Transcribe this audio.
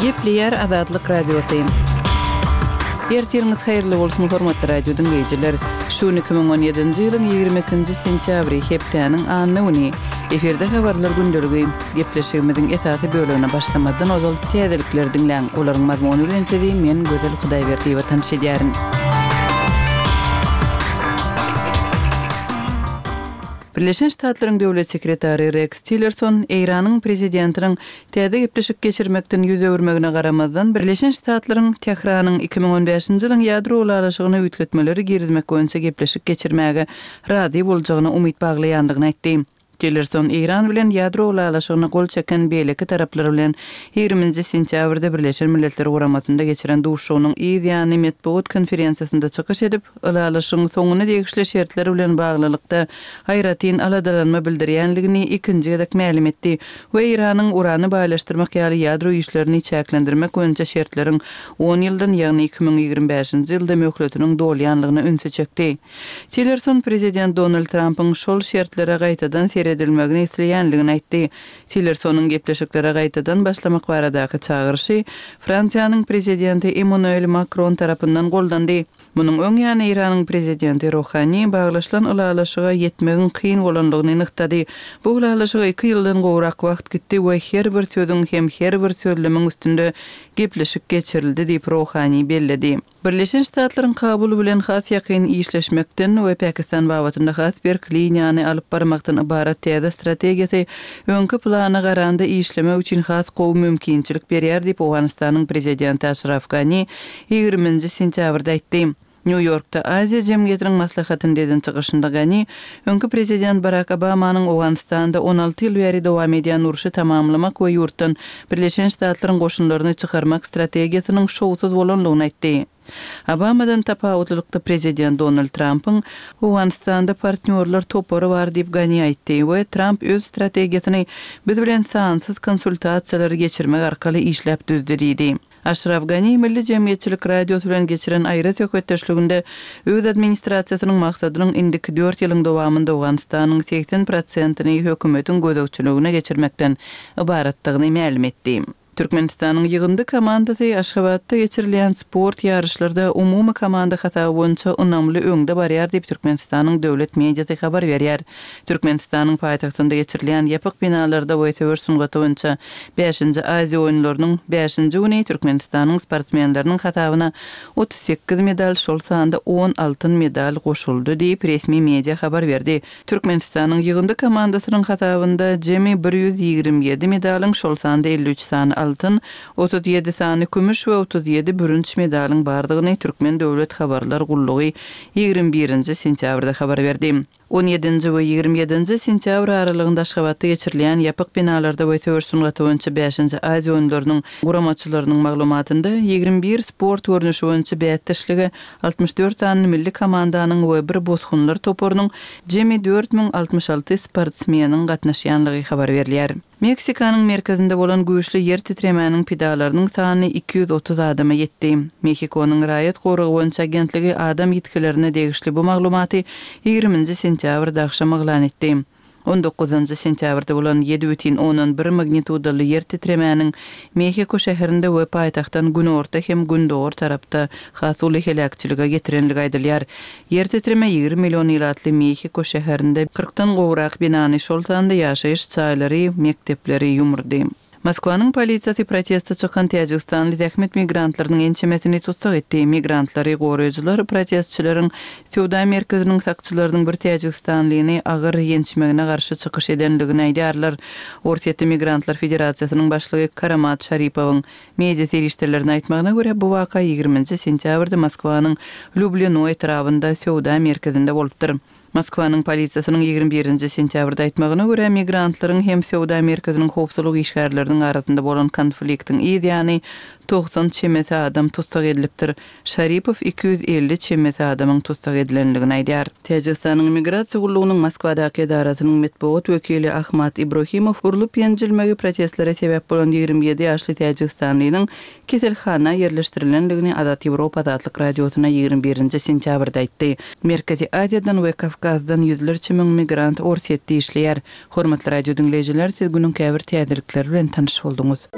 Gepleyer Azadlyk Radiosu. Ertiriniz hayırlı bolsun hormatly radio dinleyijiler. Şu 2017-nji ýylyň 22-nji sentýabry hepdeniň anyny eferde habarlar gündöligi gepleşigimiziň esasy bölümine başlamadan ozal täzelikler dinleň. Olaryň mazmuny bilen tedi men Gözel Hudaýberdiýewa tanış edýärin. Birleşen Ştatlaryň döwlet sekretary Rex Tillerson Iranyň prezidentiniň täze gepleşik geçirmekden ýüz öwürmegine garamazdan Birleşen Ştatlaryň Tehranyň 2015-nji ýylyň ýadro ularyşygyny üýtgetmeleri girizmek boýunça gepleşik geçirmäge rady boljagyna umyt baglaýandygyny aýtdy. Tillerson Iran bilen ýadro ularyşygyna gol çeken beýleki taraplar bilen 20-nji sentýabrda Birleşen Milletler Guramatynda geçiren duşugynyň ýa-ni metbuat konferensiýasynda çykyş edip, ularyşygyň soňuna degişli şertleri bilen baglylykda haýratyn aladalanma bildirýänligini ikinji gezek ma'lum etdi we Iranyň urany baýlaşdyrmak ýaly ýadro işlerini çäklendirmek boýunça şertleriň 10 ýyldan ýagny 2025-nji ýylda möhletiniň dolýanlygyny ünsü çekdi. Tillerson prezident Donald Trump'yň şol şertlere gaýtadan edilmegini isleýänligini aýtdy. Tillersonyň gepleşiklere gaýtadan başlamak baradaky çağırşy Fransiýanyň prezidenti Emmanuel Macron tarapyndan goldandy. Munyň öň ýany Iranyň prezidenti Rohani baglaşylan ulalaşyga ýetmegin kyn bolanlygyny nyktady. Bu ulalaşyga 2 ýyldan gowrak wagt gitdi we her bir söýdüň hem her bir söýlemiň üstünde gepleşik geçirildi diýip Rohani belledi. Birleşen Ştatlaryň kabuly bilen has ýakyn işleşmekden we Pakistan babatynda has bir liniýany alyp barmakdan ibarat täze strategiýasy öňkü plana garanda işlemek üçin has gowy mümkinçilik berýär diýip Awganistanyň prezidenti Ashraf Ghani 20-nji sentýabrda aýtdy. New York'ta Aziya Jemgyýetiniň maslahatyndan çygyşynda Ghani, öňkü prezident Barack Obamanyň Awganistanda 16 ýyl bäri dowam edýän uruşy tamamlamak we ýurtdan Birleşen Ştatlaryň goşunlaryny çykarmak strategiýasynyň şowsuz bolanlygyny aýtdy. Obamadan tapawutlykda prezident Donald Trump'yň Awganistanda partnerler topary bar diýip Ghani aýtdy we Trump öz strategiýasyny biz bilen sansyz konsultasiýalar geçirmek arkaly işläp düzdi diýdi. Ashraf Ghani Milli Jemgyýetçilik radiosu bilen geçiren aýra söhbetdeşliginde öz administrasiýasynyň maksadynyň indiki 4 ýylyň dowamynda Awganistanyň 80%-ni hökümetiň gözegçiligine geçirmekden ibaratlygyny ma'lum etdi. Türkmenistanyň ýygyndy komandasy Aşgabatda geçirilýän sport ýarışlarda umumy komanda hatawy boýunça önamly öňde barýar diýip Türkmenistanyň döwlet mediasy habar berýär. Türkmenistanyň paýtagtynda geçirilýän ýapyk binalarda weýtewür sungaty boýunça 5-nji Aziýa oýunlarynyň 5-nji güni Türkmenistanyň sportsmenleriniň hatawyna 38 medal, şol sanda 10 altyn medal goşuldy diýip resmi media habar berdi. Türkmenistanyň ýygyndy komandasynyň hatawynda jemi 127 medalyň, şol sanda 53 sany altın, 37 sany kümüş we 37 bürünç medalyň bardygyny Türkmen döwlet habarlar gullugy 21-nji sentýabrda habar berdi. 17-nji we 27-nji sentýabr aralygynda Aşgabatda geçirilýän ýapyk binalarda weýtewür sungaty boýunça 5-nji Aziýa oýunlarynyň guramaçylarynyň maglumatynda 21 sport görnüşi boýunça bätdeşligi 64 sany milli komandanyň we bir bozgunlar toporynyň jemi 4066 sportsmeniň gatnaşýanlygy habar berilýär. Meksikanyň merkezinde bolan güýçli ýer titremäniň pedalarynyň sany 230 adama ýetdi. Meksikonyň raýat gorugy boýunça agentligi adam ýetkilerine degişli bu maglumaty 20-nji sentýabrda akşam elan etdi. 19-njy sentýabrda bolan 7,1 magnitudaly ýer titremäniň Mehiko şäherinde we paýtagtdan günorta hem gündöwür tarapda hasuly helakçylyga getirenligi aýdylýar. Ýer titreme 20 million ýylatly Mehiko şäherinde 40-dan gowrak binany şol sanda ýaşaýyş çaýlary, mekdepleri ýumurdy. Moskwanyň polisiýasy protestde çykan Täjikstanly zähmet migrantlarynyň ençemesini tutsak etdi. Migrantlary goraýjylar protestçilerin Sowda merkeziniň sakçylarynyň bir Täjikstanlyny agyr ençmegine garşy çykyş edenligini aýdýarlar. Orsiýetli Migrantlar Federasiýasynyň başlygy Karamat Şaripowyň media serişdirilerine aýtmagyna görä bu waka 20-nji sentýabrda Moskwanyň Lublinoy etrafynda Sowda merkezinde bolupdyr. Moskwanyň polisiýasynyň 21-nji sentýabrda aýtmagyna görä migrantlaryň hem Sowda merkeziniň howpsuzlyk işgärleriniň arasynda bolan konfliktiň ýa-ni 90 çemesi adam tutsak edilipdir. Şaripow 250 çemesi adamyň tutsak edilenligini aýdýar. Täjikstanyň migrasiýa gullugynyň Moskwadaky edarasynyň metbuat wekili Ahmat Ibrahimow urulup ýenjilmegi protestlere sebäp bolan 27 ýaşly Täjikstanlynyň keselhana ýerleşdirilenligini Azat Ýewropa adly radiosuna 21-nji sentýabrda aýtdy. Merkezi Aziýadan we Kafkazdan ýüzlerçe müň migrant Orsiýetde işleýär. Hormatly radio dinleýijiler, siz günüň käbir täzelikleri bilen tanyş bolduňuz.